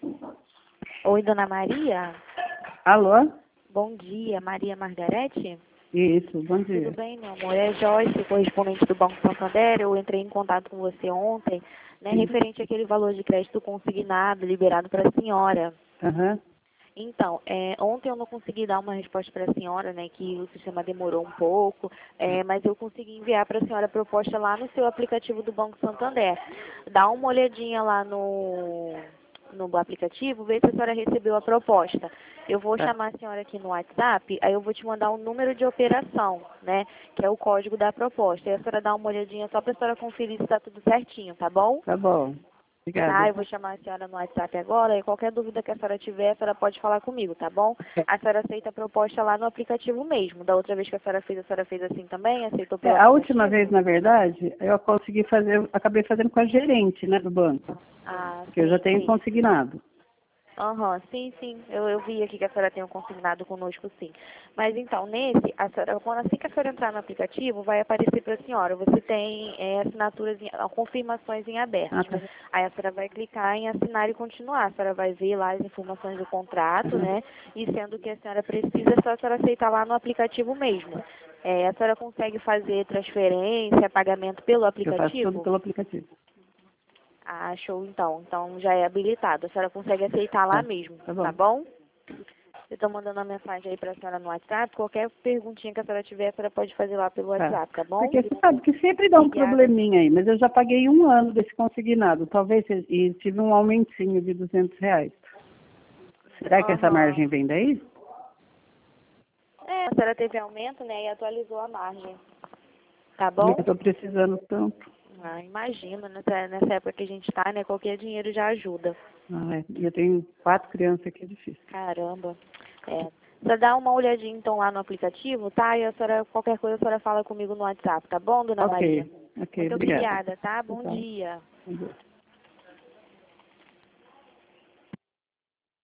Oi, dona Maria. Alô? Bom dia, Maria Margarete. Isso, bom dia. Tudo bem, meu amor? É Joyce, correspondente do Banco Santander. Eu entrei em contato com você ontem, né, referente àquele valor de crédito consignado, liberado para a senhora. Aham. Então, ontem eu não consegui dar uma resposta para a senhora, né, que o sistema demorou um pouco, mas eu consegui enviar para a senhora a proposta lá no seu aplicativo do Banco Santander. Dá uma olhadinha lá no aplicativo, ver se a senhora recebeu a proposta. Eu vou Tá. chamar a senhora aqui no WhatsApp, aí eu vou te mandar o número de operação, né, que é o código da proposta. E a senhora dá uma olhadinha só para a senhora conferir se está tudo certinho, tá bom? Tá bom. Tá, Obrigada. eu vou chamar a senhora no WhatsApp agora e qualquer dúvida que a senhora tiver, a senhora pode falar comigo, tá bom? A senhora aceita a proposta lá no aplicativo mesmo. Da outra vez que a senhora fez assim também? Aceitou pelo A última aplicativo? vez, na verdade, eu consegui fazer, acabei fazendo com a gerente, né, do banco, Ah, que eu já sim, tenho sim. consignado. Aham, sim, sim. Eu vi aqui que a senhora tem um consignado conosco, sim. Mas então, nesse, a senhora, assim que a senhora entrar no aplicativo, vai aparecer para a senhora. Você tem assinaturas, confirmações em Ah, aberto. tá. Aí a senhora vai clicar em assinar e continuar. A senhora vai ver lá as informações do contrato, Aham. né? E sendo que a senhora precisa, é só a senhora aceitar lá no aplicativo mesmo. A senhora consegue fazer transferência, pagamento pelo Eu faço tudo aplicativo? pelo aplicativo. Ah, show então. Então já é habilitado. A senhora consegue aceitar lá Tá. mesmo, Tá tá bom. bom? Eu estou mandando uma mensagem aí para a senhora no WhatsApp. Qualquer perguntinha que a senhora tiver, a senhora pode fazer lá pelo Tá. WhatsApp, tá bom? Porque você sabe que sempre dá um Obrigada. probleminha aí, mas eu já paguei um ano desse consignado, talvez, e tive um aumentinho de R$ 200. Será que essa Aham. margem vem daí? A senhora teve aumento, né, e atualizou a margem. Tá Eu bom? estou precisando tanto. Ah, imagina, nessa época que a gente tá, né, qualquer dinheiro já ajuda. Ah, é. E eu tenho 4 crianças aqui, é difícil. Caramba. Você dá uma olhadinha então lá no aplicativo, tá? E a senhora, qualquer coisa a senhora fala comigo no WhatsApp, tá bom, dona Ok, Maria? ok, Muito obrigada. obrigada, tá? Bom Tchau. dia. Tchau.